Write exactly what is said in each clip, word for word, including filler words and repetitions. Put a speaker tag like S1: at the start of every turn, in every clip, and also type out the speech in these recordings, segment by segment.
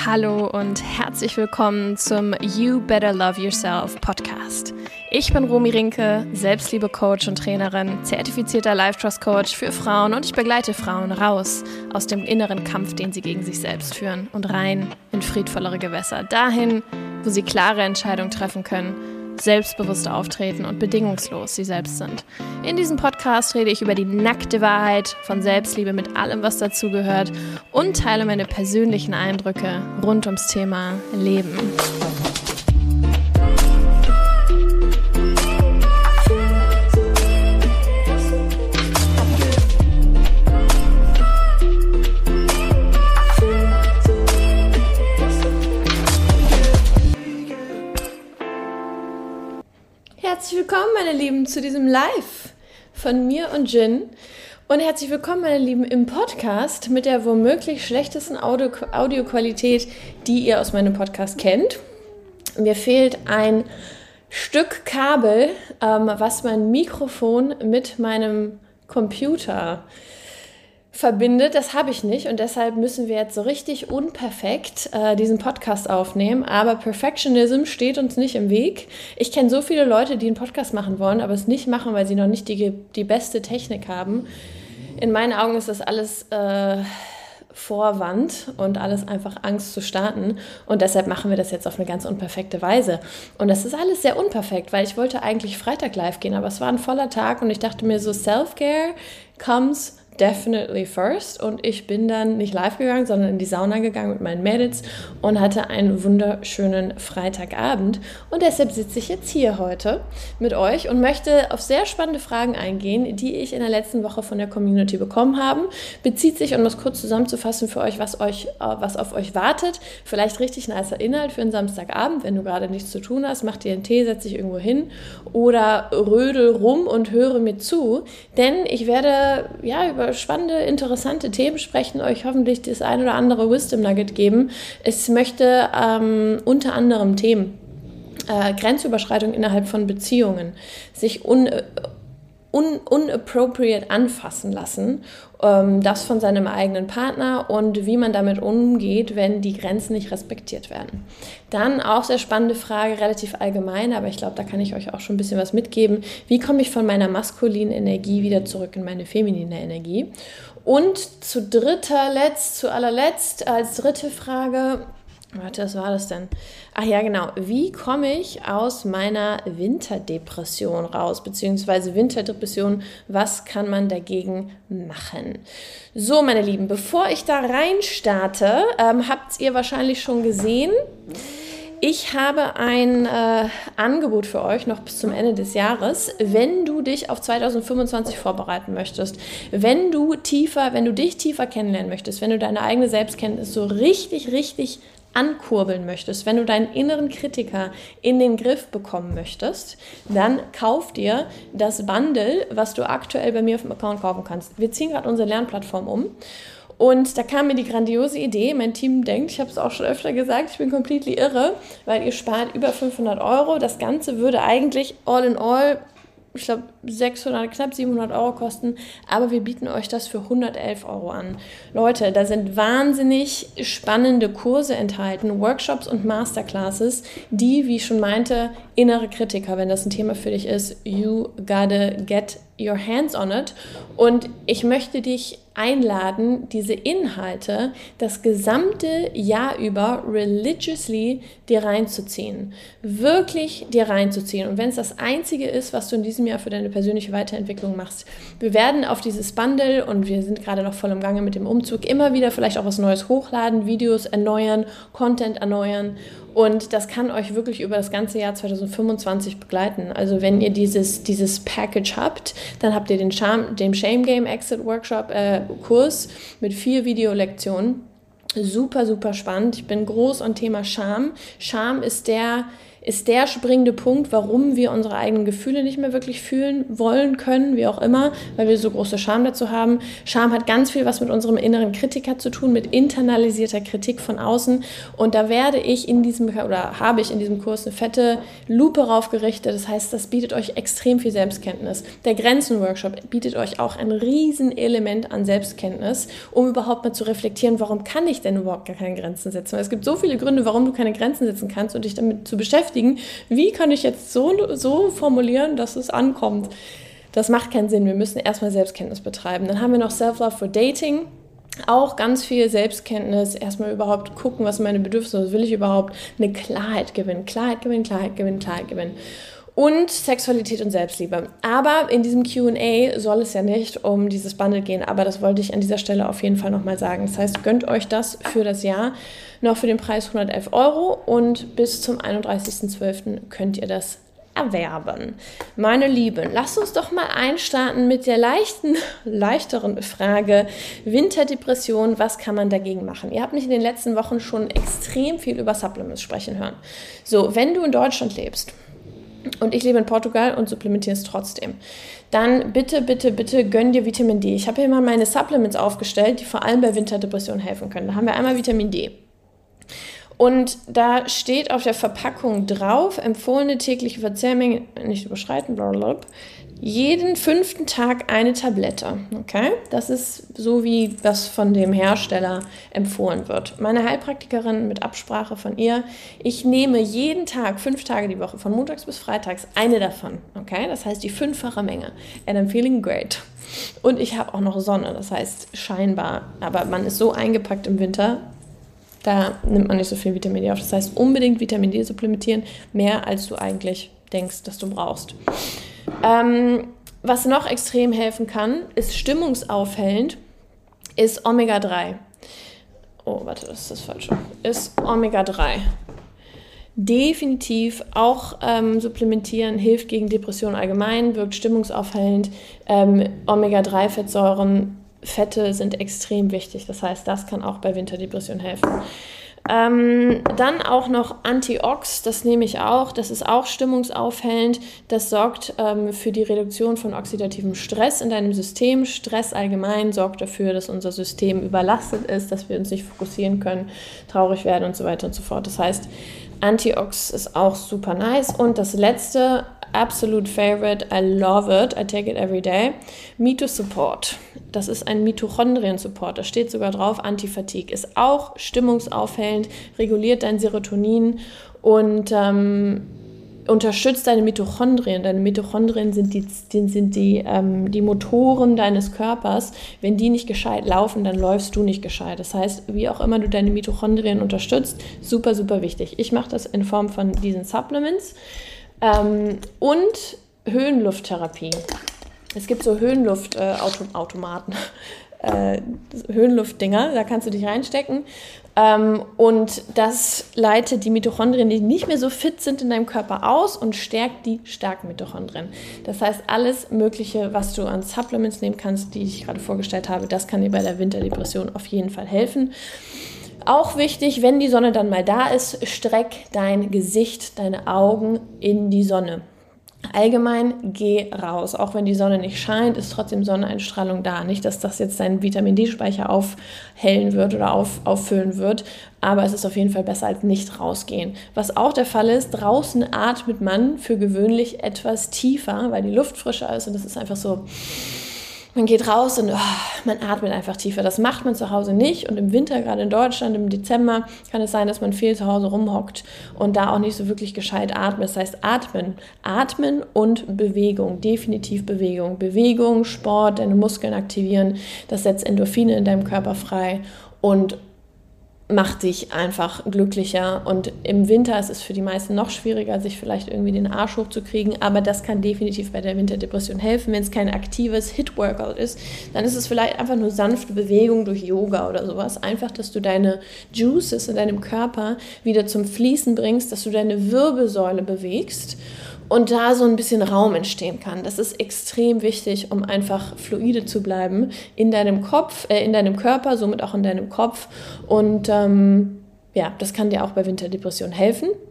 S1: Hallo und herzlich willkommen zum You Better Love Yourself Podcast. Ich bin Romy Rinke, Selbstliebe-Coach und Trainerin, zertifizierter Life-Trust-Coach für Frauen und ich begleite Frauen raus aus dem inneren Kampf, den sie gegen sich selbst führen und rein in friedvollere Gewässer, dahin, wo sie klare Entscheidungen treffen können, selbstbewusst auftreten und bedingungslos sie selbst sind. In diesem Podcast rede ich über die nackte Wahrheit von Selbstliebe mit allem, was dazugehört und teile meine persönlichen Eindrücke rund ums Thema Leben. Herzlich willkommen, meine Lieben, zu diesem Live von mir und Jin. Und herzlich willkommen, meine Lieben, im Podcast mit der womöglich schlechtesten Audio- Audioqualität, die ihr aus meinem Podcast kennt. Mir fehlt ein Stück Kabel, ähm, was mein Mikrofon mit meinem Computer verbindet. Das habe ich nicht und deshalb müssen wir jetzt so richtig unperfekt äh, diesen Podcast aufnehmen. Aber Perfectionism steht uns nicht im Weg. Ich kenne so viele Leute, die einen Podcast machen wollen, aber es nicht machen, weil sie noch nicht die, die beste Technik haben. In meinen Augen ist das alles äh, Vorwand und alles einfach Angst zu starten. Und deshalb machen wir das jetzt auf eine ganz unperfekte Weise. Und das ist alles sehr unperfekt, weil ich wollte eigentlich Freitag live gehen, aber es war ein voller Tag und ich dachte mir so, Self-Care comes definitely first, und ich bin dann nicht live gegangen, sondern in die Sauna gegangen mit meinen Mädels und hatte einen wunderschönen Freitagabend und deshalb sitze ich jetzt hier heute mit euch und möchte auf sehr spannende Fragen eingehen, die ich in der letzten Woche von der Community bekommen habe. Bezieht sich, um das kurz zusammenzufassen für euch, was euch, was auf euch wartet, vielleicht richtig nicer Inhalt für einen Samstagabend, wenn du gerade nichts zu tun hast, mach dir einen Tee, setz dich irgendwo hin oder rödel rum und höre mir zu, denn ich werde ja über spannende, interessante Themen sprechen, euch hoffentlich das ein oder andere Wisdom Nugget geben. Ich möchte ähm, unter anderem Themen, äh, Grenzüberschreitung innerhalb von Beziehungen, sich un, un, unappropriate anfassen lassen, ähm, das von seinem eigenen Partner und wie man damit umgeht, wenn die Grenzen nicht respektiert werden. Dann auch sehr spannende Frage, relativ allgemein, aber ich glaube, da kann ich euch auch schon ein bisschen was mitgeben. Wie komme ich von meiner maskulinen Energie wieder zurück in meine feminine Energie? Und zu dritter letzt, zu allerletzt, als dritte Frage, warte, was war das denn? Ach ja, genau. Wie komme ich aus meiner Winterdepression raus, beziehungsweise Winterdepression, was kann man dagegen machen? So, meine Lieben, bevor ich da rein starte, ähm, habt ihr wahrscheinlich schon gesehen, ich habe ein äh, Angebot für euch noch bis zum Ende des Jahres, wenn du dich auf zwanzig fünfundzwanzig vorbereiten möchtest, wenn du tiefer, wenn du dich tiefer kennenlernen möchtest, wenn du deine eigene Selbstkenntnis so richtig, richtig ankurbeln möchtest, wenn du deinen inneren Kritiker in den Griff bekommen möchtest, dann kauf dir das Bundle, was du aktuell bei mir auf dem Account kaufen kannst. Wir ziehen gerade unsere Lernplattform um. Und da kam mir die grandiose Idee, mein Team denkt, ich habe es auch schon öfter gesagt, ich bin completely irre, weil ihr spart über fünfhundert Euro. Das Ganze würde eigentlich all in all, ich glaube, sechshundert, knapp siebenhundert Euro kosten, aber wir bieten euch das für hundertelf Euro an. Leute, da sind wahnsinnig spannende Kurse enthalten, Workshops und Masterclasses, die, wie ich schon meinte, innere Kritiker, wenn das ein Thema für dich ist, you gotta get your hands on it. Und ich möchte dich einladen, diese Inhalte das gesamte Jahr über religiously dir reinzuziehen. Wirklich dir reinzuziehen. Und wenn es das Einzige ist, was du in diesem Jahr für deine persönliche Weiterentwicklung machst. Wir werden auf dieses Bundle, und wir sind gerade noch voll im Gange mit dem Umzug, immer wieder vielleicht auch was Neues hochladen, Videos erneuern, Content erneuern. Und das kann euch wirklich über das ganze Jahr zwanzig fünfundzwanzig begleiten. Also wenn ihr dieses, dieses Package habt, dann habt ihr den, Charm, den Shame Game Exit Workshop äh, Kurs mit vier Videolektionen. Super, super spannend. Ich bin groß am Thema Scham. Scham ist der ist der springende Punkt, warum wir unsere eigenen Gefühle nicht mehr wirklich fühlen wollen können, wie auch immer, weil wir so große Scham dazu haben. Scham hat ganz viel was mit unserem inneren Kritiker zu tun, mit internalisierter Kritik von außen. Und da werde ich in diesem, oder habe ich in diesem Kurs eine fette Lupe raufgerichtet. Das heißt, das bietet euch extrem viel Selbstkenntnis. Der Grenzen-Workshop bietet euch auch ein Riesenelement an Selbstkenntnis, um überhaupt mal zu reflektieren, warum kann ich denn überhaupt gar keine Grenzen setzen? Weil es gibt so viele Gründe, warum du keine Grenzen setzen kannst und dich damit zu beschäftigen, wie kann ich jetzt so, so formulieren, dass es ankommt. Das macht keinen Sinn. Wir müssen erstmal Selbstkenntnis betreiben. Dann haben wir noch Self-Love for Dating. Auch ganz viel Selbstkenntnis, erstmal überhaupt gucken, was sind meine Bedürfnisse, was will ich überhaupt, eine Klarheit gewinnen, Klarheit gewinnen, Klarheit gewinnen, Klarheit gewinnen. Und Sexualität und Selbstliebe. Aber in diesem Q und A soll es ja nicht um dieses Bundle gehen, aber das wollte ich an dieser Stelle auf jeden Fall nochmal sagen. Das heißt, gönnt euch das für das Jahr noch für den Preis hundertelf Euro und bis zum einunddreißigsten zwölften könnt ihr das erwerben. Meine Lieben, lasst uns doch mal einstarten mit der leichten, leichteren Frage Winterdepression, was kann man dagegen machen? Ihr habt mich in den letzten Wochen schon extrem viel über Supplements sprechen hören. So, wenn du in Deutschland lebst und ich lebe in Portugal und supplementiere es trotzdem, dann bitte, bitte, bitte gönn dir Vitamin D. Ich habe hier mal meine Supplements aufgestellt, die vor allem bei Winterdepression helfen können. Da haben wir einmal Vitamin D. Und da steht auf der Verpackung drauf, empfohlene tägliche Verzehrmenge, nicht überschreiten, blablabla, jeden fünften Tag eine Tablette. Okay? Das ist so, wie das von dem Hersteller empfohlen wird. Meine Heilpraktikerin mit Absprache von ihr, ich nehme jeden Tag, fünf Tage die Woche, von montags bis freitags, eine davon. Okay? Das heißt die fünffache Menge. And I'm feeling great. Und ich habe auch noch Sonne, das heißt scheinbar, aber man ist so eingepackt im Winter, da nimmt man nicht so viel Vitamin D auf. Das heißt, unbedingt Vitamin D supplementieren, mehr als du eigentlich denkst, dass du brauchst. Ähm, was noch extrem helfen kann, ist stimmungsaufhellend, ist Omega drei. Oh, warte, das ist das Falsche. Ist Omega drei. Definitiv auch ähm, supplementieren, hilft gegen Depressionen allgemein, wirkt stimmungsaufhellend. Ähm, Omega drei Fettsäuren, Fette sind extrem wichtig, das heißt, das kann auch bei Winterdepression helfen. Ähm, dann auch noch Antiox, das nehme ich auch, das ist auch stimmungsaufhellend, das sorgt ähm, für die Reduktion von oxidativem Stress in deinem System. Stress allgemein sorgt dafür, dass unser System überlastet ist, dass wir uns nicht fokussieren können, traurig werden und so weiter und so fort. Das heißt, Antiox ist auch super nice. Und das letzte, absolute favorite, I love it, I take it every day, Mito-Support. Das ist ein Mitochondrien-Support, da steht sogar drauf, Anti-Fatigue. Ist auch stimmungsaufhellend, reguliert dein Serotonin und ähm, unterstützt deine Mitochondrien. Deine Mitochondrien sind die, die, sind die, ähm, die Motoren deines Körpers. Wenn die nicht gescheit laufen, dann läufst du nicht gescheit. Das heißt, wie auch immer du deine Mitochondrien unterstützt, super, super wichtig. Ich mache das in Form von diesen Supplements. Ähm, und Höhenlufttherapie. Es gibt so Höhenluftautomaten, äh, äh, Höhenluftdinger, da kannst du dich reinstecken. Ähm, und das leitet die Mitochondrien, die nicht mehr so fit sind in deinem Körper, aus und stärkt die starken Mitochondrien. Das heißt, alles Mögliche, was du an Supplements nehmen kannst, die ich gerade vorgestellt habe, das kann dir bei der Winterdepression auf jeden Fall helfen. Auch wichtig, wenn die Sonne dann mal da ist, streck dein Gesicht, deine Augen in die Sonne. Allgemein, geh raus. Auch wenn die Sonne nicht scheint, ist trotzdem Sonneneinstrahlung da. Nicht, dass das jetzt deinen Vitamin D-Speicher aufhellen wird oder auf, auffüllen wird, aber es ist auf jeden Fall besser als nicht rausgehen. Was auch der Fall ist, draußen atmet man für gewöhnlich etwas tiefer, weil die Luft frischer ist und das ist einfach so... Man geht raus und oh, man atmet einfach tiefer. Das macht man zu Hause nicht. Und im Winter, gerade in Deutschland, im Dezember, kann es sein, dass man viel zu Hause rumhockt und da auch nicht so wirklich gescheit atmet. Das heißt, atmen. Atmen und Bewegung. Definitiv Bewegung. Bewegung, Sport, deine Muskeln aktivieren. Das setzt Endorphine in deinem Körper frei und macht dich einfach glücklicher. Und im Winter ist es für die meisten noch schwieriger, sich vielleicht irgendwie den Arsch hochzukriegen, aber das kann definitiv bei der Winterdepression helfen. Wenn es kein aktives Hit-Workout ist, dann ist es vielleicht einfach nur sanfte Bewegung durch Yoga oder sowas. Einfach, dass du deine Juices in deinem Körper wieder zum Fließen bringst, dass du deine Wirbelsäule bewegst und da so ein bisschen Raum entstehen kann. Das ist extrem wichtig, um einfach fluide zu bleiben in deinem Kopf, äh, in deinem Körper, somit auch in deinem Kopf. Und ähm, ja, das kann dir auch bei Winterdepression helfen.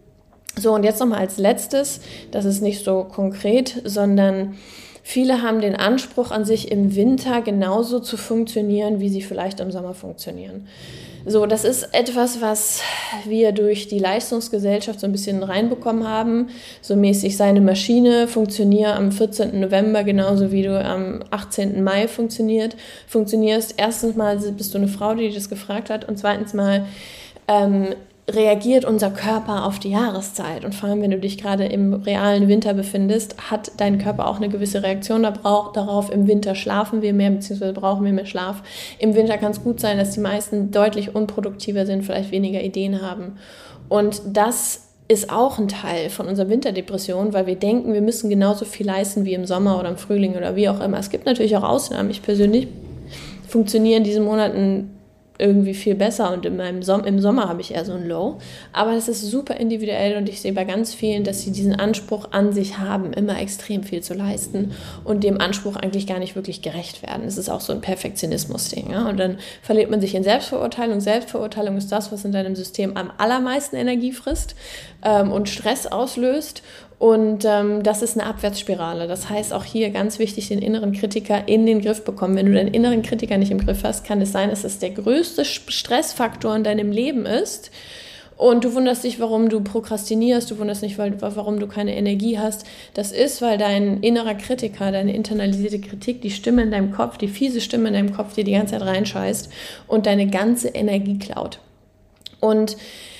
S1: So, und jetzt nochmal als letztes, das ist nicht so konkret, sondern viele haben den Anspruch an sich, im Winter genauso zu funktionieren, wie sie vielleicht im Sommer funktionieren. So, das ist etwas, was wir durch die Leistungsgesellschaft so ein bisschen reinbekommen haben. So mäßig, seine Maschine funktioniert am vierzehnten November genauso wie du am achtzehnten Mai funktioniert, funktionierst. Erstens mal bist du eine Frau, die das gefragt hat, und zweitens mal ähm, reagiert unser Körper auf die Jahreszeit. Und vor allem, wenn du dich gerade im realen Winter befindest, hat dein Körper auch eine gewisse Reaktion darauf. Im Winter schlafen wir mehr, beziehungsweise brauchen wir mehr Schlaf. Im Winter kann es gut sein, dass die meisten deutlich unproduktiver sind, vielleicht weniger Ideen haben. Und das ist auch ein Teil von unserer Winterdepression, weil wir denken, wir müssen genauso viel leisten wie im Sommer oder im Frühling oder wie auch immer. Es gibt natürlich auch Ausnahmen. Ich persönlich funktioniere in diesen Monaten irgendwie viel besser und in meinem Som- im Sommer habe ich eher so ein Low. Aber das ist super individuell und ich sehe bei ganz vielen, dass sie diesen Anspruch an sich haben, immer extrem viel zu leisten und dem Anspruch eigentlich gar nicht wirklich gerecht werden. Es ist auch so ein Perfektionismus-Ding. Ja? Und dann verliert man sich in Selbstverurteilung. Selbstverurteilung ist das, was in deinem System am allermeisten Energie frisst ähm, und Stress auslöst. Und ähm, das ist eine Abwärtsspirale. Das heißt auch hier ganz wichtig, den inneren Kritiker in den Griff bekommen. Wenn du deinen inneren Kritiker nicht im Griff hast, kann es sein, dass es der größte Stressfaktor in deinem Leben ist. Und du wunderst dich, warum du prokrastinierst, du wunderst dich, warum du keine Energie hast. Das ist, weil dein innerer Kritiker, deine internalisierte Kritik, die Stimme in deinem Kopf, die fiese Stimme in deinem Kopf dir die ganze Zeit reinscheißt und deine ganze Energie klaut. Und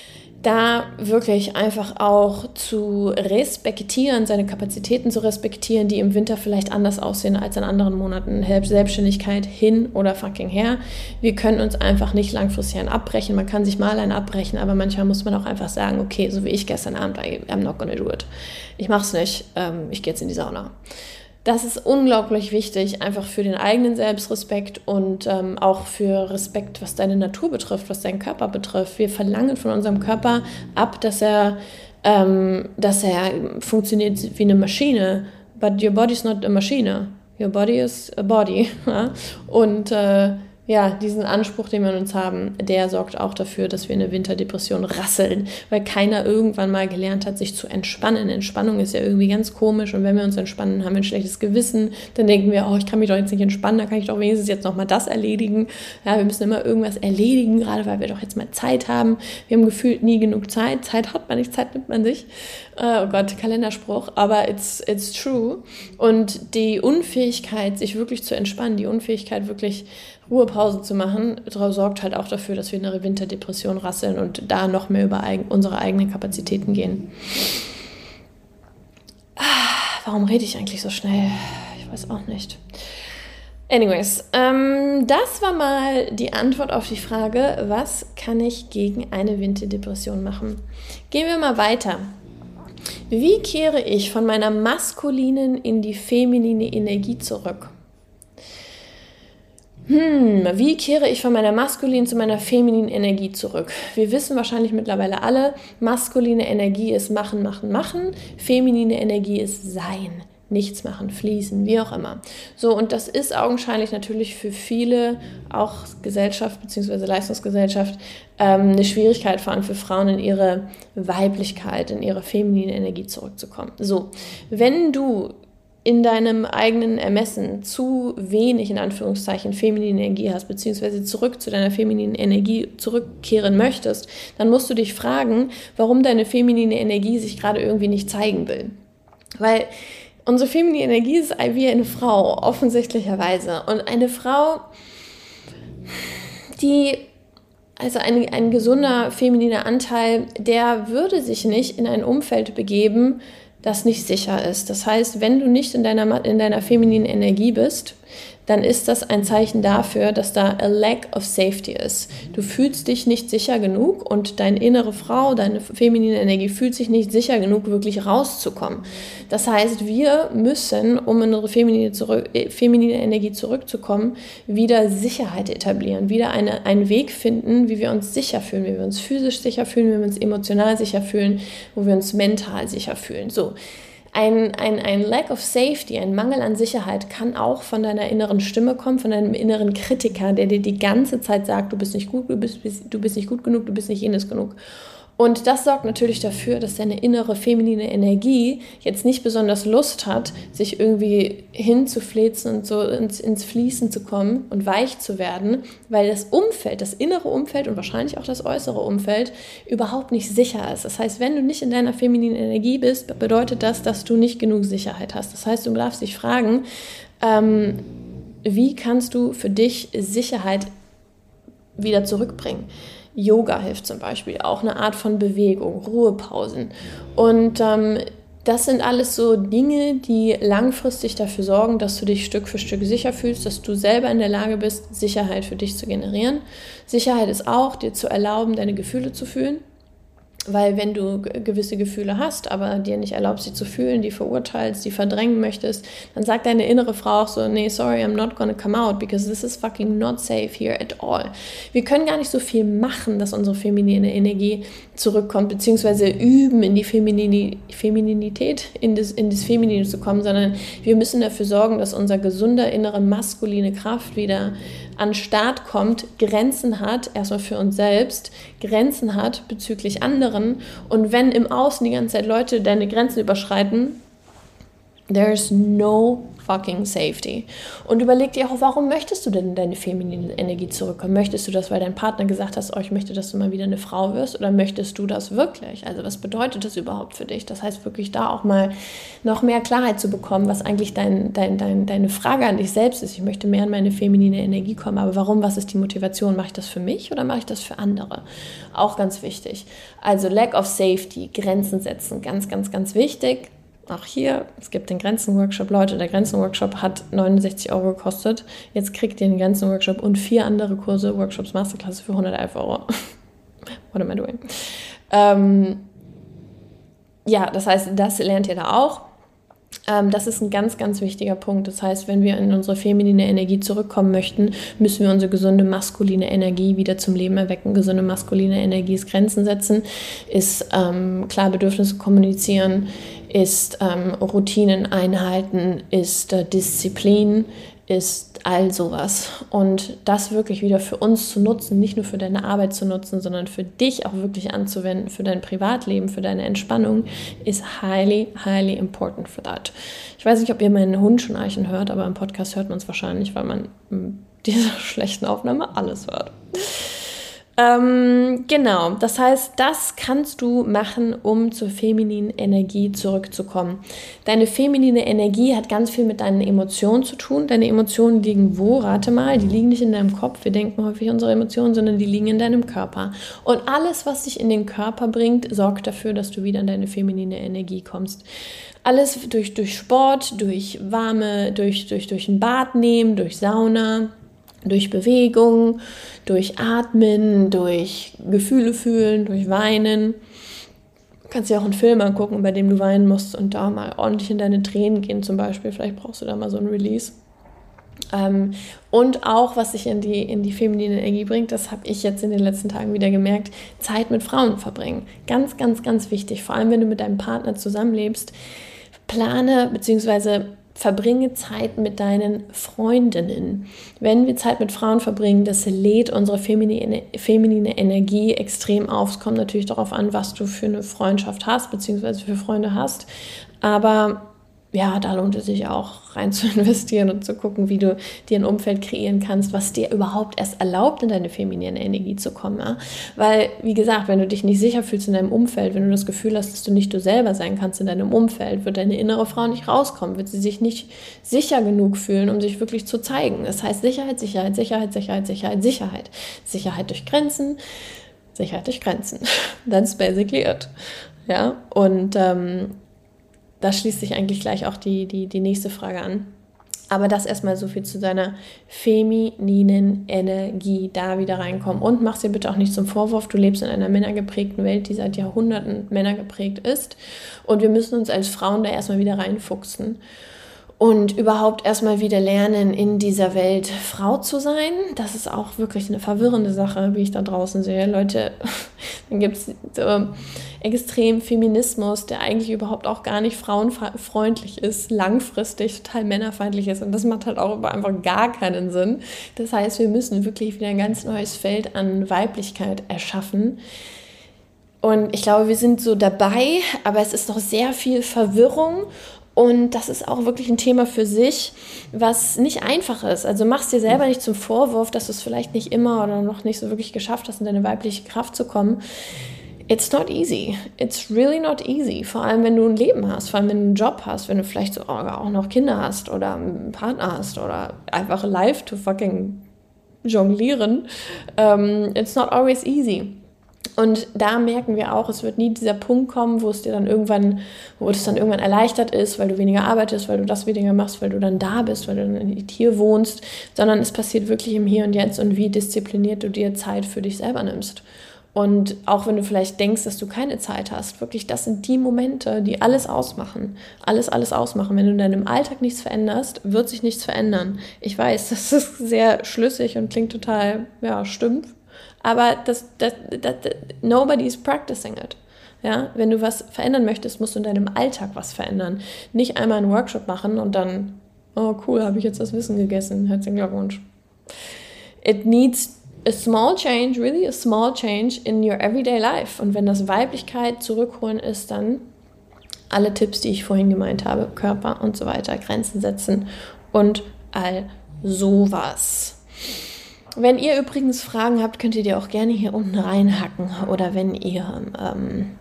S1: da wirklich einfach auch zu respektieren, seine Kapazitäten zu respektieren, die im Winter vielleicht anders aussehen als in anderen Monaten. Selbstständigkeit hin oder fucking her. Wir können uns einfach nicht langfristig einen abbrechen. Man kann sich mal einen abbrechen, aber manchmal muss man auch einfach sagen, okay, so wie ich gestern Abend, I'm not gonna do it. Ich mach's nicht, ähm, ich gehe jetzt in die Sauna. Das ist unglaublich wichtig, einfach für den eigenen Selbstrespekt und ähm, auch für Respekt, was deine Natur betrifft, was deinen Körper betrifft. Wir verlangen von unserem Körper ab, dass er, ähm, dass er funktioniert wie eine Maschine. But your body is not a machine. Your body is a body. Und äh, ja, diesen Anspruch, den wir an uns haben, der sorgt auch dafür, dass wir in eine Winterdepression rasseln, weil keiner irgendwann mal gelernt hat, sich zu entspannen. Entspannung ist ja irgendwie ganz komisch und wenn wir uns entspannen, haben wir ein schlechtes Gewissen, dann denken wir, oh, ich kann mich doch jetzt nicht entspannen, dann kann ich doch wenigstens jetzt nochmal das erledigen. Ja, wir müssen immer irgendwas erledigen, gerade weil wir doch jetzt mal Zeit haben. Wir haben gefühlt nie genug Zeit. Zeit hat man nicht, Zeit nimmt man sich. Oh Gott, Kalenderspruch, aber it's, it's true. Und die Unfähigkeit, sich wirklich zu entspannen, die Unfähigkeit, wirklich Ruhepause zu machen, sorgt halt auch dafür, dass wir in eine Winterdepression rasseln und da noch mehr über eigen, unsere eigenen Kapazitäten gehen. Ah, warum rede ich eigentlich so schnell? Ich weiß auch nicht. Anyways, ähm, das war mal die Antwort auf die Frage, was kann ich gegen eine Winterdepression machen? Gehen wir mal weiter. Wie kehre ich von meiner maskulinen in die feminine Energie zurück? Hm, wie kehre ich von meiner maskulinen zu meiner femininen Energie zurück? Wir wissen wahrscheinlich mittlerweile alle, maskuline Energie ist machen, machen, machen, feminine Energie ist sein, nichts machen, fließen, wie auch immer. So, und das ist augenscheinlich natürlich für viele, auch Gesellschaft bzw. Leistungsgesellschaft, ähm, eine Schwierigkeit, vor allem für Frauen, in ihre Weiblichkeit, in ihre feminine Energie zurückzukommen. So, wenn du in deinem eigenen Ermessen zu wenig, in Anführungszeichen, feminine Energie hast, beziehungsweise zurück zu deiner femininen Energie zurückkehren möchtest, dann musst du dich fragen, warum deine feminine Energie sich gerade irgendwie nicht zeigen will. Weil unsere feminine Energie ist wie eine Frau, offensichtlicherweise. Und eine Frau, die, also ein, ein gesunder femininer Anteil, der würde sich nicht in ein Umfeld begeben, das nicht sicher ist. Das heißt, wenn du nicht in deiner, in deiner femininen Energie bist, dann ist das ein Zeichen dafür, dass da a lack of safety ist. Du fühlst dich nicht sicher genug und deine innere Frau, deine feminine Energie fühlt sich nicht sicher genug, wirklich rauszukommen. Das heißt, wir müssen, um in unsere feminine, zurück, feminine Energie zurückzukommen, wieder Sicherheit etablieren, wieder eine, einen Weg finden, wie wir uns sicher fühlen, wie wir uns physisch sicher fühlen, wie wir uns emotional sicher fühlen, wo wir uns mental sicher fühlen. So. Ein, ein, ein Lack of Safety, ein Mangel an Sicherheit kann auch von deiner inneren Stimme kommen, von deinem inneren Kritiker, der dir die ganze Zeit sagt, du bist nicht gut, du bist, du bist nicht gut genug, du bist nicht jenes genug. Und das sorgt natürlich dafür, dass deine innere feminine Energie jetzt nicht besonders Lust hat, sich irgendwie hinzufläzen und so ins, ins Fließen zu kommen und weich zu werden, weil das Umfeld, das innere Umfeld und wahrscheinlich auch das äußere Umfeld überhaupt nicht sicher ist. Das heißt, wenn du nicht in deiner femininen Energie bist, bedeutet das, dass du nicht genug Sicherheit hast. Das heißt, du darfst dich fragen, ähm, wie kannst du für dich Sicherheit wieder zurückbringen? Yoga hilft zum Beispiel, auch eine Art von Bewegung, Ruhepausen. Und ähm, das sind alles so Dinge, die langfristig dafür sorgen, dass du dich Stück für Stück sicher fühlst, dass du selber in der Lage bist, Sicherheit für dich zu generieren. Sicherheit ist auch, dir zu erlauben, deine Gefühle zu fühlen. Weil wenn du gewisse Gefühle hast, aber dir nicht erlaubst, sie zu fühlen, die verurteilst, die verdrängen möchtest, dann sagt deine innere Frau auch so, nee, sorry, I'm not gonna come out, because this is fucking not safe here at all. Wir können gar nicht so viel machen, dass unsere feminine Energie zurückkommt, beziehungsweise üben, in die Feminini- Femininität, in das, in das Feminine zu kommen, sondern wir müssen dafür sorgen, dass unser gesunder innere maskuline Kraft wieder an den Start kommt, Grenzen hat, erstmal für uns selbst, Grenzen hat bezüglich anderen. Und wenn im Außen die ganze Zeit Leute deine Grenzen überschreiten, there's no fucking safety. Und überleg dir auch, warum möchtest du denn in deine feminine Energie zurückkommen? Möchtest du das, weil dein Partner gesagt hat, oh, ich möchte, dass du mal wieder eine Frau wirst? Oder möchtest du das wirklich? Also was bedeutet das überhaupt für dich? Das heißt wirklich da auch mal noch mehr Klarheit zu bekommen, was eigentlich dein, dein, dein, deine Frage an dich selbst ist. Ich möchte mehr in meine feminine Energie kommen, aber warum? Was ist die Motivation? Mache ich das für mich oder mache ich das für andere? Auch ganz wichtig. Also Lack of Safety, Grenzen setzen, ganz, ganz, ganz wichtig. Auch hier, es gibt den Grenzen-Workshop. Leute, der Grenzen-Workshop hat neunundsechzig Euro gekostet. Jetzt kriegt ihr den Grenzen-Workshop und vier andere Kurse, Workshops, Masterklasse für hundertelf Euro. What am I doing? Ähm, ja, das heißt, das lernt ihr da auch. Ähm, das ist ein ganz, ganz wichtiger Punkt. Das heißt, wenn wir in unsere feminine Energie zurückkommen möchten, müssen wir unsere gesunde maskuline Energie wieder zum Leben erwecken. Gesunde maskuline Energie ist Grenzen setzen, ist ähm, klar Bedürfnisse kommunizieren, ist ähm, Routinen einhalten, ist äh, Disziplin, ist all sowas. Und das wirklich wieder für uns zu nutzen, nicht nur für deine Arbeit zu nutzen, sondern für dich auch wirklich anzuwenden, für dein Privatleben, für deine Entspannung, ist highly, highly important for that. Ich weiß nicht, ob ihr meinen Hund schnarchen hört, aber im Podcast hört man es wahrscheinlich, weil man in dieser schlechten Aufnahme alles hört. Ähm, genau, das heißt, das kannst du machen, um zur femininen Energie zurückzukommen. Deine feminine Energie hat ganz viel mit deinen Emotionen zu tun. Deine Emotionen liegen wo? Rate mal, die liegen nicht in deinem Kopf. Wir denken häufig unsere Emotionen, sondern die liegen in deinem Körper. Und alles, was dich in den Körper bringt, sorgt dafür, dass du wieder in deine feminine Energie kommst. Alles durch, durch Sport, durch warme, durch, durch, durch ein Bad nehmen, durch Sauna, durch Bewegung, durch Atmen, durch Gefühle fühlen, durch Weinen. Du kannst dir auch einen Film angucken, bei dem du weinen musst und da mal ordentlich in deine Tränen gehen zum Beispiel. Vielleicht brauchst du da mal so ein Release. Ähm, und auch, was sich in die, in die feminine Energie bringt, das habe ich jetzt in den letzten Tagen wieder gemerkt, Zeit mit Frauen verbringen. Ganz, ganz, ganz wichtig. Vor allem, wenn du mit deinem Partner zusammenlebst, plane bzw. verbringe Zeit mit deinen Freundinnen. Wenn wir Zeit mit Frauen verbringen, das lädt unsere feminine, feminine Energie extrem auf. Es kommt natürlich darauf an, was du für eine Freundschaft hast, beziehungsweise für Freunde hast. Aber ja, da lohnt es sich auch rein zu investieren und zu gucken, wie du dir ein Umfeld kreieren kannst, was dir überhaupt erst erlaubt, in deine feminine Energie zu kommen. Ja? Weil, wie gesagt, wenn du dich nicht sicher fühlst in deinem Umfeld, wenn du das Gefühl hast, dass du nicht du selber sein kannst in deinem Umfeld, wird deine innere Frau nicht rauskommen, wird sie sich nicht sicher genug fühlen, um sich wirklich zu zeigen. Das heißt Sicherheit, Sicherheit, Sicherheit, Sicherheit, Sicherheit, Sicherheit. Sicherheit durch Grenzen, Sicherheit durch Grenzen. That's basically it. Ja, und ähm, da schließt sich eigentlich gleich auch die, die, die nächste Frage an. Aber das erstmal so viel zu deiner femininen Energie, da wieder reinkommen. Und mach dir bitte auch nicht zum Vorwurf, du lebst in einer männergeprägten Welt, die seit Jahrhunderten männergeprägt ist. Und wir müssen uns als Frauen da erstmal wieder reinfuchsen. Und überhaupt erstmal wieder lernen, in dieser Welt Frau zu sein. Das ist auch wirklich eine verwirrende Sache, wie ich da draußen sehe. Leute, dann gibt es so extrem Feminismus, der eigentlich überhaupt auch gar nicht frauenfreundlich ist, langfristig total männerfeindlich ist. Und das macht halt auch einfach gar keinen Sinn. Das heißt, wir müssen wirklich wieder ein ganz neues Feld an Weiblichkeit erschaffen, Und ich glaube, wir sind so dabei, aber es ist noch sehr viel Verwirrung. Und das ist auch wirklich ein Thema für sich, was nicht einfach ist. Also mach's dir selber nicht zum Vorwurf, dass du es vielleicht nicht immer oder noch nicht so wirklich geschafft hast, in deine weibliche Kraft zu kommen. It's not easy. It's really not easy. Vor allem, wenn du ein Leben hast, vor allem, wenn du einen Job hast, wenn du vielleicht so auch noch Kinder hast oder einen Partner hast oder einfach live to fucking jonglieren. Um, it's not always easy. Und da merken wir auch, es wird nie dieser Punkt kommen, wo es dir dann irgendwann, wo es dann irgendwann erleichtert ist, weil du weniger arbeitest, weil du das weniger machst, weil du dann da bist, weil du dann hier wohnst, sondern es passiert wirklich im Hier und Jetzt und wie diszipliniert du dir Zeit für dich selber nimmst. Und auch wenn du vielleicht denkst, dass du keine Zeit hast, wirklich, das sind die Momente, die alles ausmachen. Alles, alles ausmachen. Wenn du in deinem Alltag nichts veränderst, wird sich nichts verändern. Ich weiß, das ist sehr schlüssig und klingt total, ja, stumpf. Aber das, das, das, das, nobody is practicing it. Ja? Wenn du was verändern möchtest, musst du in deinem Alltag was verändern. Nicht einmal einen Workshop machen und dann, oh cool, habe ich jetzt das Wissen gegessen. Herzlichen Glückwunsch. It needs a small change, really a small change in your everyday life. Und wenn das Weiblichkeit zurückholen ist, dann alle Tipps, die ich vorhin gemeint habe, Körper und so weiter, Grenzen setzen und all sowas. Wenn ihr übrigens Fragen habt, könnt ihr die auch gerne hier unten reinhacken oder wenn ihr ähm,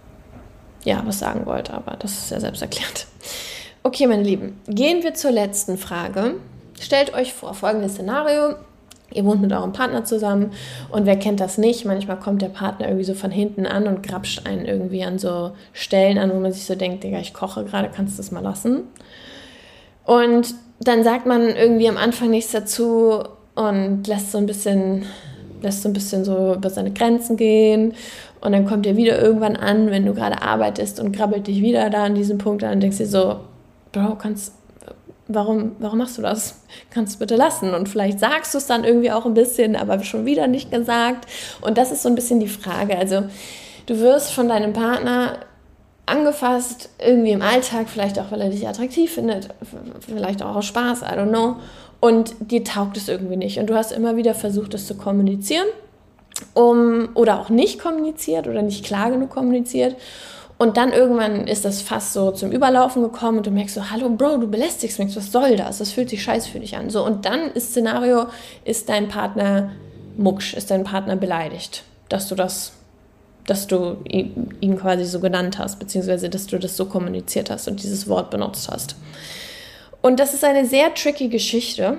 S1: ja was sagen wollt, aber das ist ja selbsterklärend. Okay, meine Lieben, gehen wir zur letzten Frage. Stellt euch vor, folgendes Szenario: Ihr wohnt mit eurem Partner zusammen und wer kennt das nicht? Manchmal kommt der Partner irgendwie so von hinten an und grapscht einen irgendwie an so Stellen an, wo man sich so denkt, Digga, ich koche gerade, kannst du das mal lassen? Und dann sagt man irgendwie am Anfang nichts dazu und lässt so ein bisschen, lässt so ein bisschen so über seine Grenzen gehen. Und dann kommt er wieder irgendwann an, wenn du gerade arbeitest und krabbelt dich wieder da an diesem Punkt an und denkst dir so, Bro, kannst, warum, warum machst du das? Kannst du bitte lassen? Und vielleicht sagst du es dann irgendwie auch ein bisschen, aber schon wieder nicht gesagt. Und das ist so ein bisschen die Frage. Also du wirst von deinem Partner angefasst, irgendwie im Alltag, vielleicht auch, weil er dich attraktiv findet, vielleicht auch aus Spaß, I don't know. Und dir taugt es irgendwie nicht. Und du hast immer wieder versucht, das zu kommunizieren, um, oder auch nicht kommuniziert oder nicht klar genug kommuniziert. Und dann irgendwann ist das fast so zum Überlaufen gekommen und du merkst so, hallo Bro, du belästigst mich, was soll das? Das fühlt sich scheiße für dich an. So, und dann ist Szenario, ist dein Partner mucksch, ist dein Partner beleidigt, dass du das, dass du ihn quasi so genannt hast, beziehungsweise dass du das so kommuniziert hast und dieses Wort benutzt hast. Und das ist eine sehr tricky Geschichte.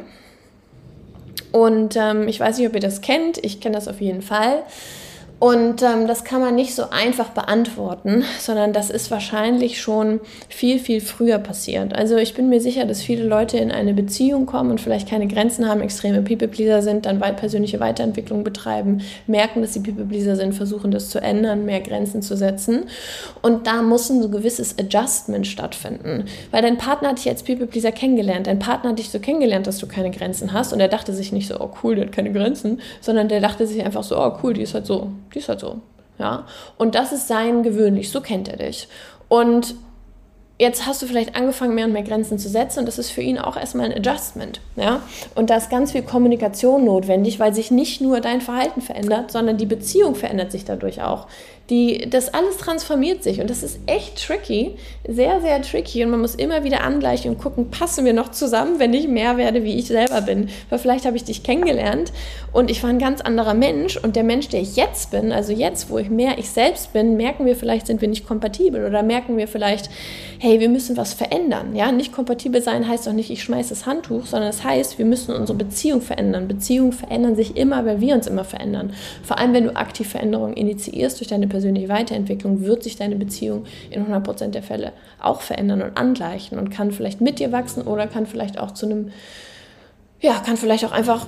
S1: Und ähm, ich weiß nicht, ob ihr das kennt. Ich kenne das auf jeden Fall. Und ähm, das kann man nicht so einfach beantworten, sondern das ist wahrscheinlich schon viel, viel früher passiert. Also ich bin mir sicher, dass viele Leute in eine Beziehung kommen und vielleicht keine Grenzen haben, extreme People-Pleaser sind, dann weit persönliche Weiterentwicklung betreiben, merken, dass sie People-Pleaser sind, versuchen das zu ändern, mehr Grenzen zu setzen. Und da muss ein so gewisses Adjustment stattfinden. Weil dein Partner hat dich als People-Pleaser kennengelernt. Dein Partner hat dich so kennengelernt, dass du keine Grenzen hast. Und er dachte sich nicht so, oh cool, der hat keine Grenzen, sondern der dachte sich einfach so, oh cool, die ist halt so. Die ist halt so, ja. Und das ist sein gewöhnlich, so kennt er dich. Und jetzt hast du vielleicht angefangen, mehr und mehr Grenzen zu setzen und das ist für ihn auch erstmal ein Adjustment, ja. Und da ist ganz viel Kommunikation notwendig, weil sich nicht nur dein Verhalten verändert, sondern die Beziehung verändert sich dadurch auch. Die, das alles transformiert sich und das ist echt tricky, sehr, sehr tricky und man muss immer wieder angleichen und gucken, passen wir noch zusammen, wenn ich mehr werde, wie ich selber bin. Weil vielleicht habe ich dich kennengelernt und ich war ein ganz anderer Mensch und der Mensch, der ich jetzt bin, also jetzt, wo ich mehr ich selbst bin, merken wir vielleicht, sind wir nicht kompatibel oder merken wir vielleicht, hey, wir müssen was verändern. Ja, nicht kompatibel sein heißt doch nicht, ich schmeiße das Handtuch, sondern es heißt, wir müssen unsere Beziehung verändern. Beziehungen verändern sich immer, weil wir uns immer verändern. Vor allem, wenn du aktiv Veränderungen initiierst durch deine persönliche Weiterentwicklung, wird sich deine Beziehung in hundert Prozent der Fälle auch verändern und angleichen und kann vielleicht mit dir wachsen oder kann vielleicht auch zu einem, ja, kann vielleicht auch einfach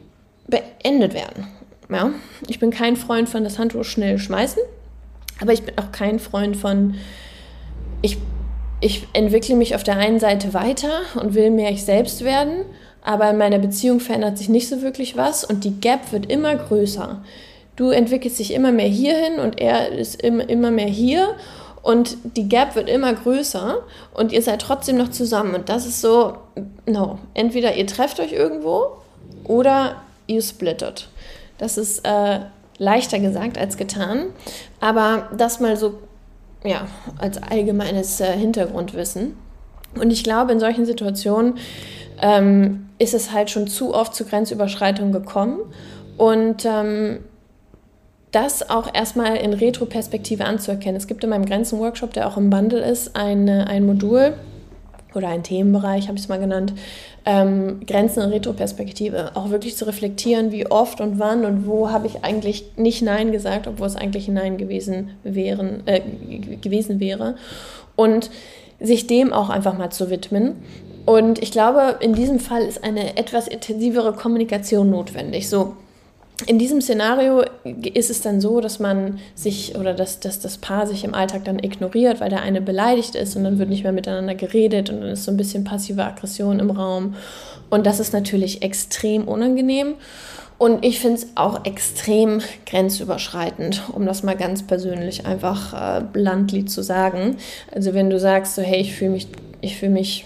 S1: beendet werden. Ja? Ich bin kein Freund von das Handtuch schnell schmeißen, aber ich bin auch kein Freund von, ich, ich entwickle mich auf der einen Seite weiter und will mehr ich selbst werden, aber in meiner Beziehung verändert sich nicht so wirklich was und die Gap wird immer größer. Du entwickelst dich immer mehr hierhin und er ist immer, immer mehr hier und die Gap wird immer größer und ihr seid trotzdem noch zusammen und das ist so, no, entweder ihr trefft euch irgendwo oder ihr splittet. Das ist äh, leichter gesagt als getan. Aber das mal so, ja, als allgemeines äh, Hintergrundwissen. Und ich glaube, in solchen Situationen ähm, ist es halt schon zu oft zu Grenzüberschreitungen gekommen. Und ähm, das auch erstmal in Retroperspektive anzuerkennen. Es gibt in meinem Grenzen-Workshop, der auch im Bundle ist, ein, ein Modul oder ein Themenbereich, habe ich es mal genannt, ähm, Grenzen in Retroperspektive. Auch wirklich zu reflektieren, wie oft und wann und wo habe ich eigentlich nicht Nein gesagt, obwohl es eigentlich ein Nein gewesen, wären, äh, gewesen wäre. Und sich dem auch einfach mal zu widmen. Und ich glaube, in diesem Fall ist eine etwas intensivere Kommunikation notwendig. So, in diesem Szenario ist es dann so, dass man sich oder dass, dass das Paar sich im Alltag dann ignoriert, weil der eine beleidigt ist und dann wird nicht mehr miteinander geredet und dann ist so ein bisschen passive Aggression im Raum. Und das ist natürlich extrem unangenehm. Und ich finde es auch extrem grenzüberschreitend, um das mal ganz persönlich einfach äh, bluntly zu sagen. Also wenn du sagst, so hey, ich fühle mich, ich fühle mich,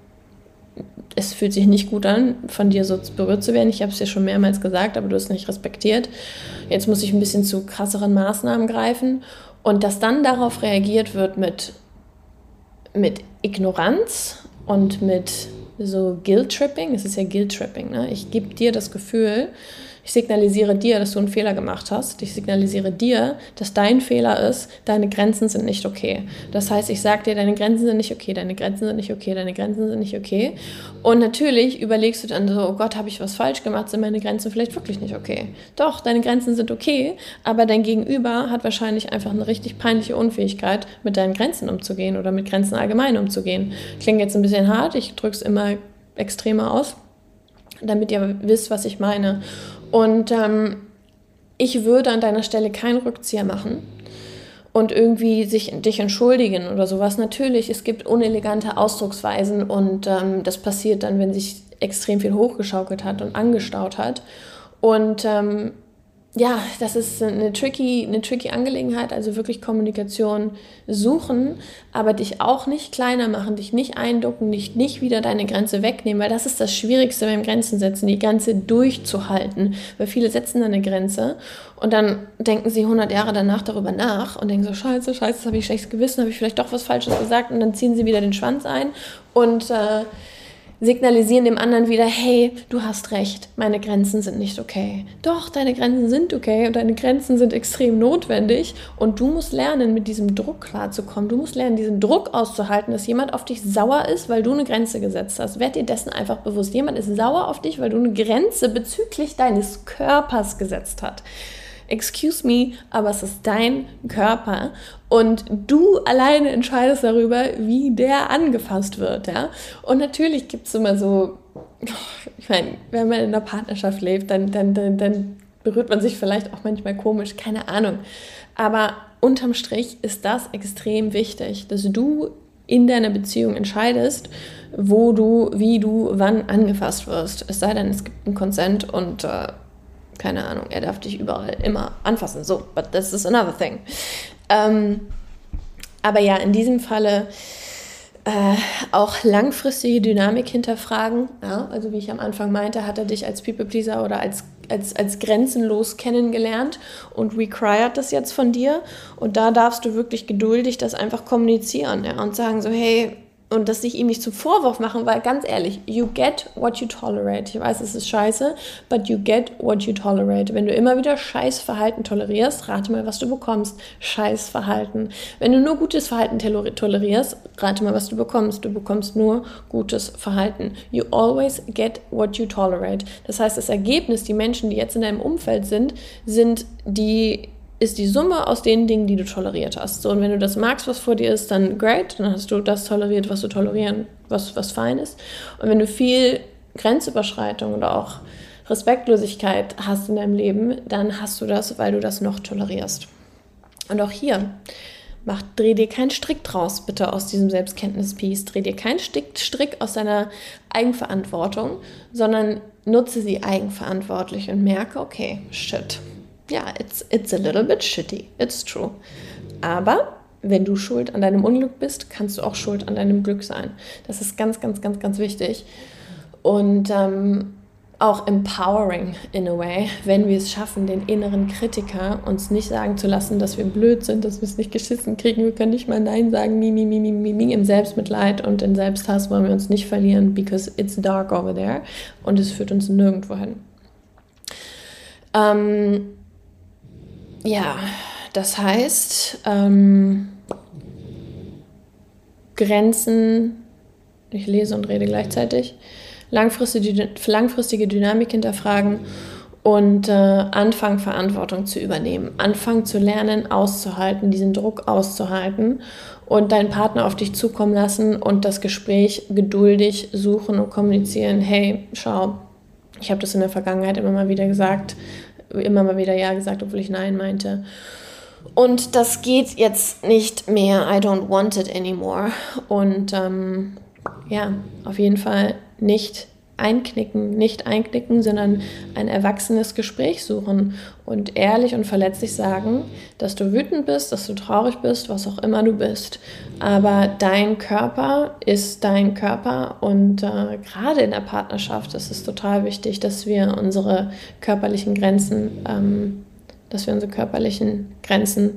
S1: es fühlt sich nicht gut an, von dir so berührt zu werden. Ich habe es dir schon mehrmals gesagt, aber du hast nicht respektiert. Jetzt muss ich ein bisschen zu krasseren Maßnahmen greifen. Und dass dann darauf reagiert wird mit, mit Ignoranz und mit so Guilt-Tripping, es ist ja Guilt-Tripping, ne? Ich gebe dir das Gefühl, ich signalisiere dir, dass du einen Fehler gemacht hast. Ich signalisiere dir, dass dein Fehler ist, deine Grenzen sind nicht okay. Das heißt, ich sage dir, deine Grenzen sind nicht okay, deine Grenzen sind nicht okay, deine Grenzen sind nicht okay. Und natürlich überlegst du dann so, oh Gott, habe ich was falsch gemacht, sind meine Grenzen vielleicht wirklich nicht okay? Doch, deine Grenzen sind okay, aber dein Gegenüber hat wahrscheinlich einfach eine richtig peinliche Unfähigkeit, mit deinen Grenzen umzugehen oder mit Grenzen allgemein umzugehen. Klingt jetzt ein bisschen hart, ich drücke es immer extremer aus, damit ihr wisst, was ich meine. Und ähm, ich würde an deiner Stelle keinen Rückzieher machen und irgendwie sich, dich entschuldigen oder sowas. Natürlich, es gibt unelegante Ausdrucksweisen und ähm, das passiert dann, wenn sich extrem viel hochgeschaukelt hat und angestaut hat. Und ähm, ja, das ist eine tricky, eine tricky Angelegenheit, also wirklich Kommunikation suchen, aber dich auch nicht kleiner machen, dich nicht einducken, dich nicht wieder deine Grenze wegnehmen, weil das ist das Schwierigste beim Grenzen setzen, die Grenze durchzuhalten, weil viele setzen dann eine Grenze und dann denken sie hundert Jahre danach darüber nach und denken so, scheiße, scheiße, das habe ich schlechtes Gewissen, habe ich vielleicht doch was Falsches gesagt und dann ziehen sie wieder den Schwanz ein und äh, signalisieren dem anderen wieder, hey, du hast recht, meine Grenzen sind nicht okay. Doch, deine Grenzen sind okay und deine Grenzen sind extrem notwendig und du musst lernen, mit diesem Druck klarzukommen. Du musst lernen, diesen Druck auszuhalten, dass jemand auf dich sauer ist, weil du eine Grenze gesetzt hast. Werd dir dessen einfach bewusst. Jemand ist sauer auf dich, weil du eine Grenze bezüglich deines Körpers gesetzt hast. Excuse me, aber es ist dein Körper und du alleine entscheidest darüber, wie der angefasst wird, ja. Und natürlich gibt es immer so, ich meine, wenn man in einer Partnerschaft lebt, dann, dann, dann, dann berührt man sich vielleicht auch manchmal komisch, keine Ahnung. Aber unterm Strich ist das extrem wichtig, dass du in deiner Beziehung entscheidest, wo du, wie du, wann angefasst wirst. Es sei denn, es gibt einen Consent und äh, keine Ahnung, er darf dich überall immer anfassen. So, but this is another thing. Ähm, aber ja, in diesem Falle äh, auch langfristige Dynamik hinterfragen. Ja, also wie ich am Anfang meinte, hat er dich als People-Pleaser oder als, als, als grenzenlos kennengelernt und required das jetzt von dir. Und da darfst du wirklich geduldig das einfach kommunizieren, ja, und sagen so, hey, und das sich ihm nicht zum Vorwurf machen, weil ganz ehrlich, you get what you tolerate. Ich weiß, es ist scheiße, but you get what you tolerate. Wenn du immer wieder Scheißverhalten tolerierst, rate mal, was du bekommst. Scheißverhalten. Wenn du nur gutes Verhalten tolerierst, rate mal, was du bekommst. Du bekommst nur gutes Verhalten. You always get what you tolerate. Das heißt, das Ergebnis, die Menschen, die jetzt in deinem Umfeld sind, sind die ist die Summe aus den Dingen, die du toleriert hast. So, und wenn du das magst, was vor dir ist, dann great, dann hast du das toleriert, was du tolerieren, was, was fein ist. Und wenn du viel Grenzüberschreitung oder auch Respektlosigkeit hast in deinem Leben, dann hast du das, weil du das noch tolerierst. Und auch hier, mach, dreh dir keinen Strick draus, bitte, aus diesem Selbstkenntnis-Piece. Dreh dir keinen Strick, Strick aus deiner Eigenverantwortung, sondern nutze sie eigenverantwortlich und merke, okay, shit. Ja, it's, it's a little bit shitty, it's true. Aber wenn du schuld an deinem Unglück bist, kannst du auch schuld an deinem Glück sein. Das ist ganz, ganz, ganz, ganz wichtig. Und ähm, auch empowering in a way, wenn wir es schaffen, den inneren Kritiker uns nicht sagen zu lassen, dass wir blöd sind, dass wir es nicht geschissen kriegen, wir können nicht mal Nein sagen, mi, mi, mi, mi, mi, mi. Im Selbstmitleid und in Selbsthass wollen wir uns nicht verlieren, because it's dark over there und es führt uns nirgendwo hin. Ähm, ja, das heißt, ähm, Grenzen, ich lese und rede gleichzeitig, langfristige, langfristige Dynamik hinterfragen und äh, anfangen, Verantwortung zu übernehmen. Anfangen zu lernen, auszuhalten, diesen Druck auszuhalten und deinen Partner auf dich zukommen lassen und das Gespräch geduldig suchen und kommunizieren. Hey, schau, ich habe das in der Vergangenheit immer mal wieder gesagt, immer mal wieder Ja gesagt, obwohl ich Nein meinte. Und das geht jetzt nicht mehr. I don't want it anymore. Und ähm, ja, auf jeden Fall nicht einknicken, nicht einknicken, sondern ein erwachsenes Gespräch suchen und ehrlich und verletzlich sagen, dass du wütend bist, dass du traurig bist, was auch immer du bist. Aber dein Körper ist dein Körper und äh, gerade in der Partnerschaft ist es total wichtig, dass wir unsere körperlichen Grenzen, ähm, dass wir unsere körperlichen Grenzen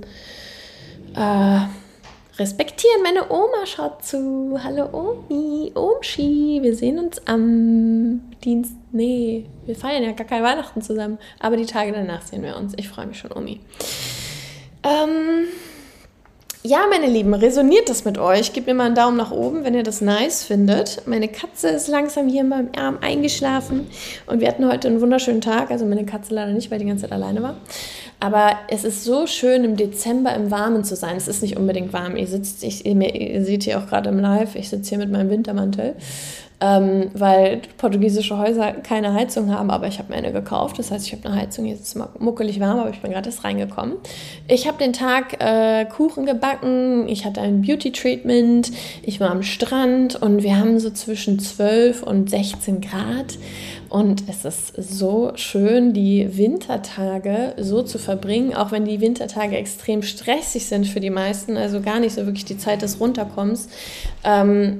S1: äh, respektieren. Meine Oma schaut zu. Hallo Omi, Omschi. Wir sehen uns am Dienst. Nee, wir feiern ja gar kein Weihnachten zusammen. Aber die Tage danach sehen wir uns. Ich freue mich schon, Omi. Ähm, ja, meine Lieben, resoniert das mit euch? Gebt mir mal einen Daumen nach oben, wenn ihr das nice findet. Meine Katze ist langsam hier in meinem Arm eingeschlafen. Und wir hatten heute einen wunderschönen Tag. Also meine Katze leider nicht, weil die ganze Zeit alleine war. Aber es ist so schön, im Dezember im Warmen zu sein. Es ist nicht unbedingt warm. Ihr, sitzt, ich, ihr, ihr seht hier auch gerade im Live, ich sitze hier mit meinem Wintermantel, ähm, weil portugiesische Häuser keine Heizung haben, aber ich habe mir eine gekauft. Das heißt, ich habe eine Heizung, jetzt ist es muckelig warm, aber ich bin gerade erst reingekommen. Ich habe den Tag äh, Kuchen gebacken, ich hatte ein Beauty-Treatment, ich war am Strand und wir haben so zwischen zwölf und sechzehn Grad. Und es ist so schön, die Wintertage so zu verbringen, auch wenn die Wintertage extrem stressig sind für die meisten, also gar nicht so wirklich die Zeit des Runterkommens. Ähm,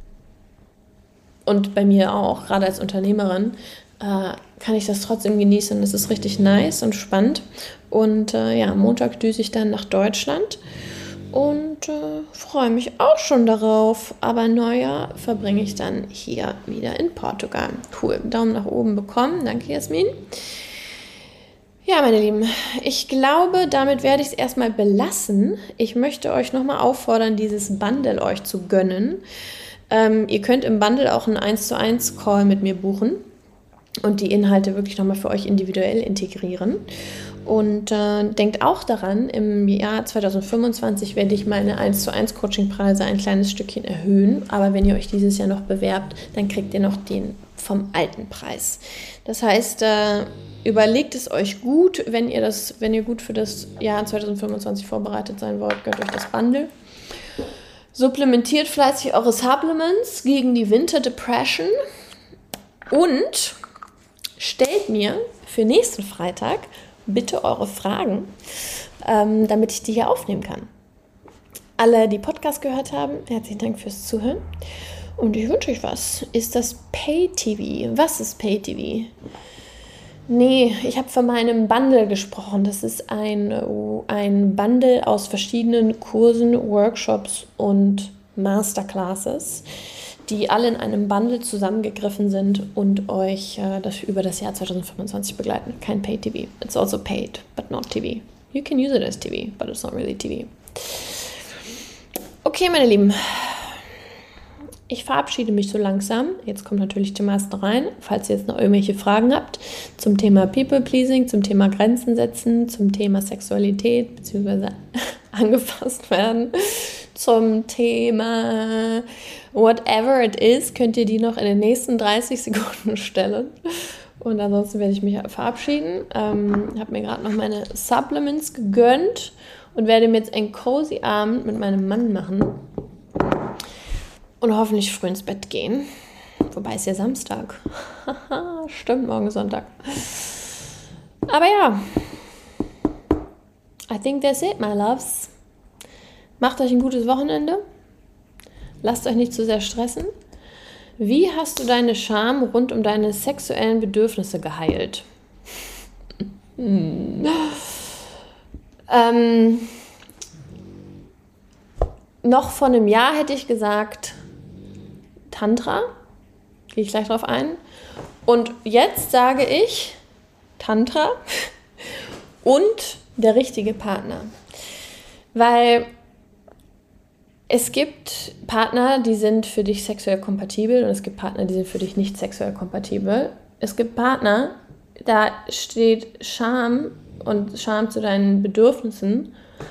S1: und bei mir auch, gerade als Unternehmerin, äh, kann ich das trotzdem genießen. Es ist richtig nice und spannend. Und äh, ja, Montag düse ich dann nach Deutschland. Und äh, freue mich auch schon darauf. Aber Neujahr verbringe ich dann hier wieder in Portugal. Cool, Daumen nach oben bekommen. Danke, Jasmin. Ja, meine Lieben, ich glaube, damit werde ich es erstmal belassen. Ich möchte euch nochmal auffordern, dieses Bundle euch zu gönnen. Ähm, ihr könnt im Bundle auch einen eins zu eins Call mit mir buchen und die Inhalte wirklich nochmal für euch individuell integrieren. Und äh, denkt auch daran, im Jahr zwanzig fünfundzwanzig werde ich meine eins zu eins Coachingpreise ein kleines Stückchen erhöhen. Aber wenn ihr euch dieses Jahr noch bewerbt, dann kriegt ihr noch den vom alten Preis. Das heißt, äh, überlegt es euch gut, wenn ihr, das, wenn ihr gut für das Jahr zwanzig fünfundzwanzig vorbereitet sein wollt, gönnt euch das Bundle. Supplementiert fleißig eure Supplements gegen die Winter Depression und stellt mir für nächsten Freitag bitte eure Fragen, ähm, damit ich die hier aufnehmen kann. Alle, die Podcast gehört haben, herzlichen Dank fürs Zuhören. Und ich wünsche euch was. Ist das Pay-T V? Was ist Pay-T V? Nee, ich habe von meinem Bundle gesprochen. Das ist ein, ein Bundle aus verschiedenen Kursen, Workshops und Masterclasses, die alle in einem Bundle zusammengegriffen sind und euch äh, das über das Jahr zwanzig fünfundzwanzig begleiten. Kein Pay-T V. It's also paid, but not T V. You can use it as T V, but it's not really T V. Okay, meine Lieben. Ich verabschiede mich so langsam. Jetzt kommt natürlich die meisten rein. Falls ihr jetzt noch irgendwelche Fragen habt zum Thema People-Pleasing, zum Thema Grenzen setzen, zum Thema Sexualität bzw. angefasst werden, zum Thema whatever it is, könnt ihr die noch in den nächsten dreißig Sekunden stellen. Und ansonsten werde ich mich verabschieden. Ähm, habe mir gerade noch meine Supplements gegönnt und werde mir jetzt einen cozy Abend mit meinem Mann machen. Und hoffentlich früh ins Bett gehen. Wobei es ja Samstag. Stimmt, morgen Sonntag. Aber ja. I think that's it, my loves. Macht euch ein gutes Wochenende. Lasst euch nicht zu sehr stressen. Wie hast du deine Scham rund um deine sexuellen Bedürfnisse geheilt? hm. ähm, noch vor einem Jahr hätte ich gesagt Tantra. Gehe ich gleich drauf ein. Und jetzt sage ich Tantra und der richtige Partner. Weil es gibt Partner, die sind für dich sexuell kompatibel und es gibt Partner, die sind für dich nicht sexuell kompatibel. Es gibt Partner, da steht Scham und Scham zu deinen Bedürfnissen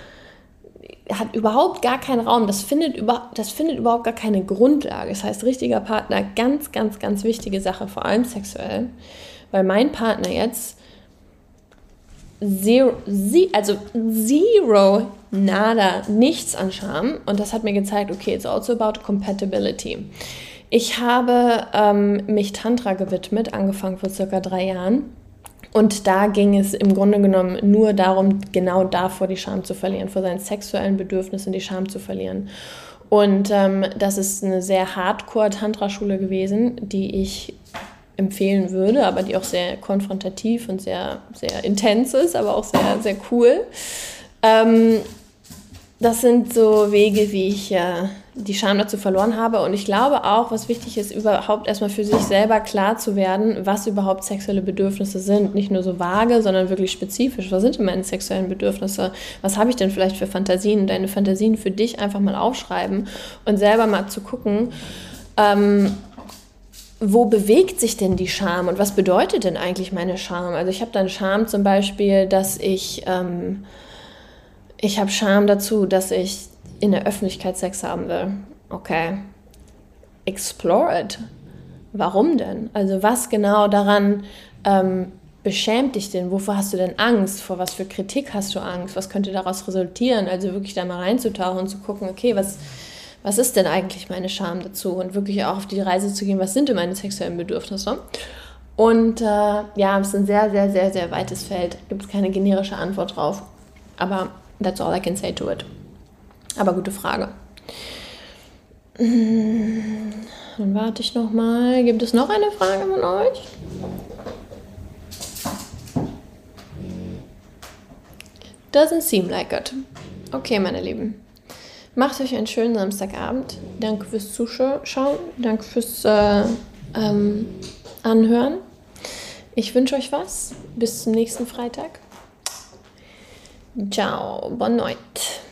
S1: hat überhaupt gar keinen Raum. Das findet, über, das findet überhaupt gar keine Grundlage. Das heißt, richtiger Partner, ganz, ganz, ganz wichtige Sache, vor allem sexuell. Weil mein Partner jetzt zero, also zero, nada, nichts an Scham. Und das hat mir gezeigt, okay, it's also about compatibility. Ich habe ähm, mich Tantra gewidmet, angefangen vor circa drei Jahren. Und da ging es im Grunde genommen nur darum, genau davor die Scham zu verlieren, vor seinen sexuellen Bedürfnissen die Scham zu verlieren. Und ähm, das ist eine sehr Hardcore-Tantra-Schule gewesen, die ich empfehlen würde, aber die auch sehr konfrontativ und sehr, sehr intens ist, aber auch sehr, sehr cool. Ähm, das sind so Wege, wie ich äh, die Scham dazu verloren habe. Und ich glaube auch, was wichtig ist, überhaupt erstmal für sich selber klar zu werden, was überhaupt sexuelle Bedürfnisse sind. Nicht nur so vage, sondern wirklich spezifisch. Was sind denn meine sexuellen Bedürfnisse? Was habe ich denn vielleicht für Fantasien? Deine Fantasien für dich einfach mal aufschreiben und selber mal zu gucken, ähm, wo bewegt sich denn die Scham und was bedeutet denn eigentlich meine Scham? Also ich habe dann Scham zum Beispiel, dass ich, ähm, ich habe Scham dazu, dass ich in der Öffentlichkeit Sex haben will. Okay, explore it. Warum denn? Also was genau daran ähm, beschämt dich denn? Wovor hast du denn Angst? Vor was für Kritik hast du Angst? Was könnte daraus resultieren? Also wirklich da mal reinzutauchen und zu gucken, okay, was, was ist denn eigentlich meine Scham dazu? Und wirklich auch auf die Reise zu gehen, was sind denn meine sexuellen Bedürfnisse? Und äh, ja, es ist ein sehr, sehr, sehr, sehr weites Feld. Gibt es keine generische Antwort drauf. Aber that's all I can say to it. Aber gute Frage. Dann warte ich noch mal. Gibt es noch eine Frage von euch? Doesn't seem like it. Okay, meine Lieben. Macht euch einen schönen Samstagabend. Danke fürs Zuschauen. Danke fürs äh, ähm, Anhören. Ich wünsche euch was. Bis zum nächsten Freitag. Ciao. Bonne nuit.